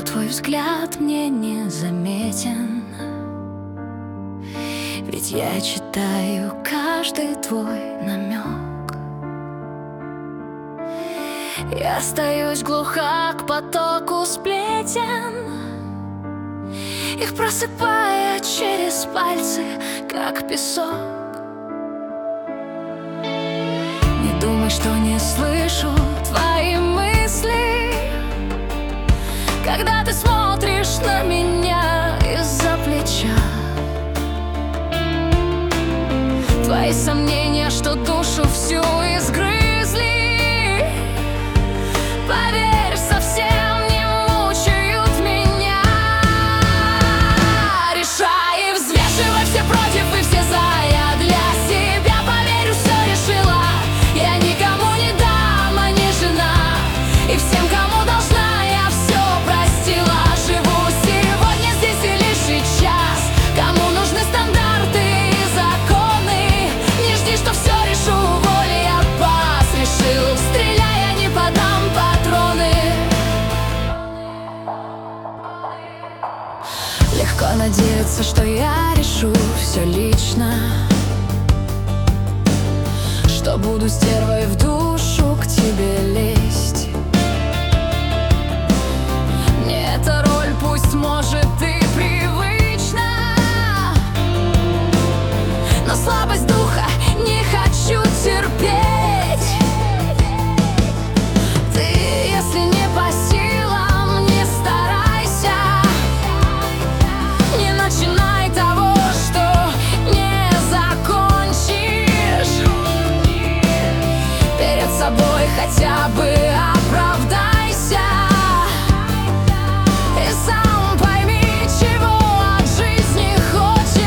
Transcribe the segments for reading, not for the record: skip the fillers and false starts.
твой взгляд мне не заметен, ведь я читаю каждый твой намек. Я остаюсь глуха к потоку сплетен, их просыпая через пальцы, как песок. Не думай, что не слышу твои мысли, когда ты смотришь на меня из-за плеча. Твои сомнения, что душу всю изгрызли, поверь, совсем не мучают меня. Решай и взвешивай все против и все за. Я для себя, поверю, все решила. Я никому не дам, а не жена, и всем, кому должна, я все простила. Живу сегодня, здесь и лишь сейчас. Кому нужны стандарты и законы, не жди, что все решу, волей я пас. Решил, стреляя, не подам патроны. Легко надеяться, что я решу все лично, что буду стервой в душу к тебе лезть. Мне эта роль, пусть может и привычна, но слабость духа не хочу терпеть. Ты, если не по силам, не старайся, не начинай того, что не закончишь. Перед собой хотя бы оправдайся и сам пойми, чего от жизни хочешь.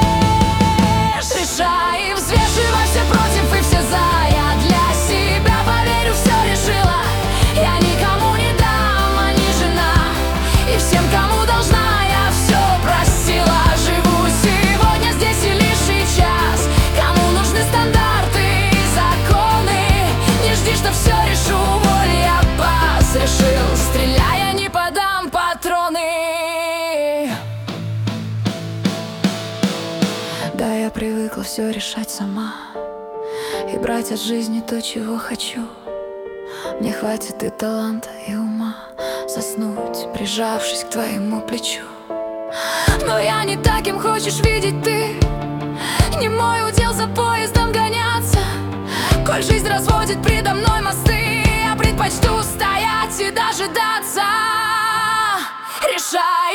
Решай и взвешивай все против и все за. Я для себя, поверю, все решила. Я никому не дам, а не жена, и всем, кому должна, я все простила. Живу сегодня, здесь и лишь сейчас. Кому нужны стандарты и законы, не жди, что все решу, волей я пас. Решил, стреляя, не подам патроны. Да, я привыкла все решать сама и брать от жизни то, чего хочу. Мне хватит и таланта, и ума заснуть, прижавшись к твоему плечу. Но я не таким хочешь видеть ты, не мой удел за поездом гоняться. Коль жизнь разводит предо мной мосты, я предпочту стоять и дожидаться. Решай